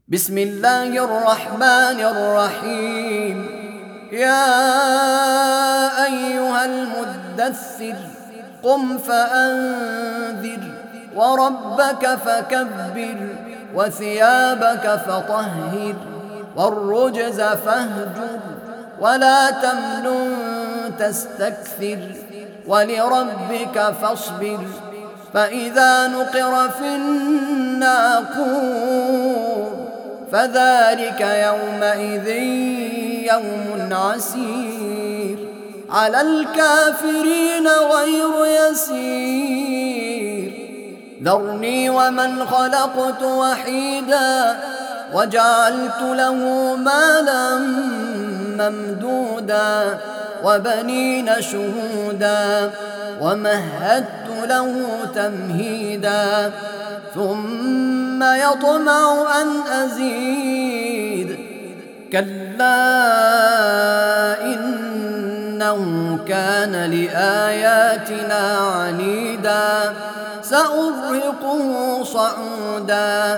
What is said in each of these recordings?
بسم الله الرحمن الرحيم. يا أيها المدثر قم فأنذر وربك فكبر وثيابك فطهر والرجز فاهجر ولا تمنن تستكثر ولربك فاصبر فإذا نقر في الناقور فذلك يومئذ يوم عسير على الكافرين غير يسير. ذرني ومن خلقت وحيدا وجعلت له مالا ممدودا وبنين شهودا ومهدت له تمهيدا ثم يطمع أن أزيد كلا إنه كان لآياتنا عنيدا سأرهقه صعودا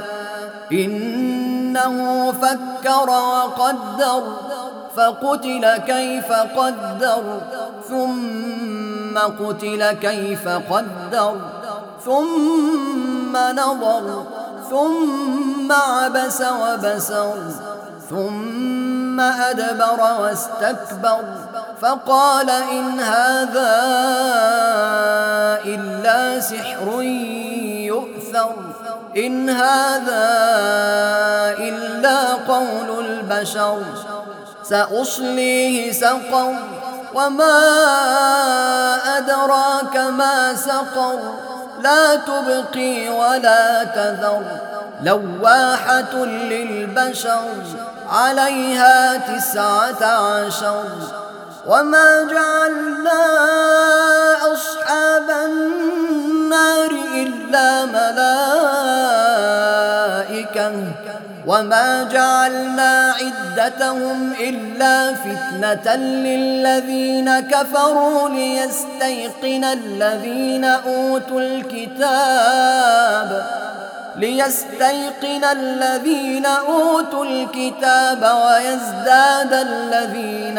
إنه فكر وقدر فقتل كيف قدر ثم قتل كيف قدر ثم نظر ثم عبس وبسر ثم أدبر واستكبر فقال إن هذا إلا سحر يؤثر إن هذا إلا قول البشر سأصليه سقر وما أدراك ما سقر لا تبقي ولا تذر لواحة للبشر عليها 19 وما جعلنا أصحاب النار إلا ملائكة وما جعلنا عدتهم إلا فتنة للذين كفروا ليستيقن الذين أوتوا الكتاب ويزداد الذين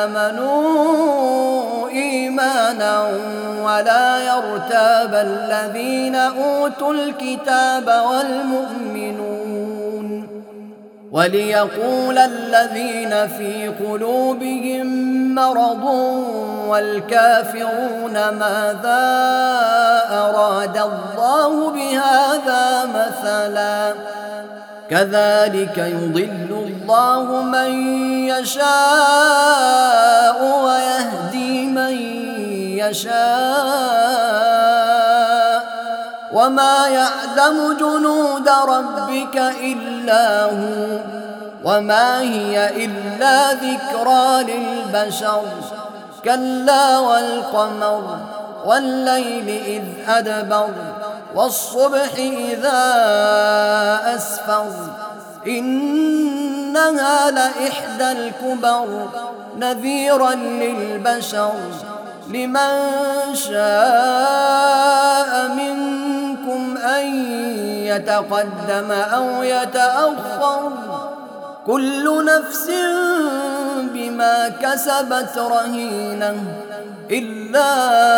آمنوا إيمانا ولا يرتاب الذين أوتوا الكتاب والمؤمنون وليقول الذين في قلوبهم مرض والكافرون ماذا أراد الله بهذا مثلا كذلك يضل الله من يشاء ويهدي من يشاء وما يعلم جنود ربك إلا هو وما هي إلا ذكرى للبشر كلا والقمر والليل إذ أدبر والصبح إذا أسفر إنها لإحدى الكبر نذيرا للبشر لمن شاء منكم أن يتقدم أو يتأخر كل نفس بما كسبت رهينة إلا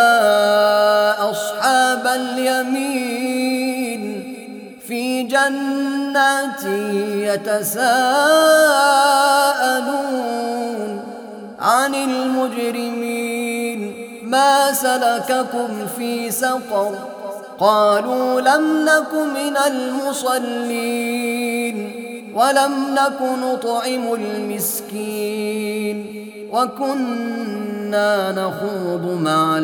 أصحاب اليمين في جنات يتساءلون عن المجرمين ما سلككم في سقر قالوا لم نك من المصلين ولم نك نطعم المسكين وكنا نخوض مع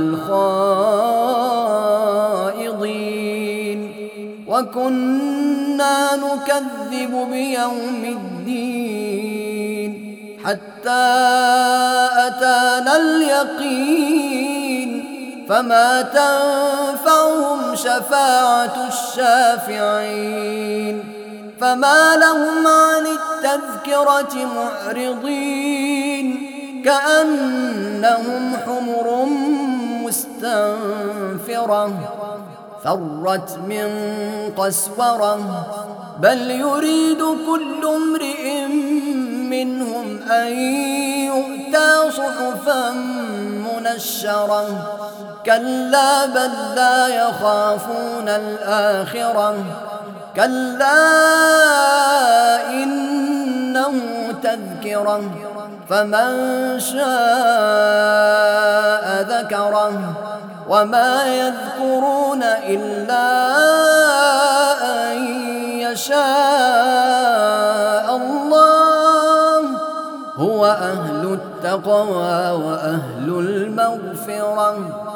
الخائضين وكنا نكذب بيوم الدين حتى أتانا اليقين فما تنفعهم شفاعة الشافعين فما لهم عن التذكرة معرضين كأنهم حمر مستنفرة فرت من قسورة بل يريد كل امرئ منهم أن يؤتى صحفا منشرة كلا بل لا يخافون الآخرة كلا إنه تذكرة فمن شاء ذكره وما يذكرون إلا أن يشاء الله هو أهل التقوى وأهل المغفرة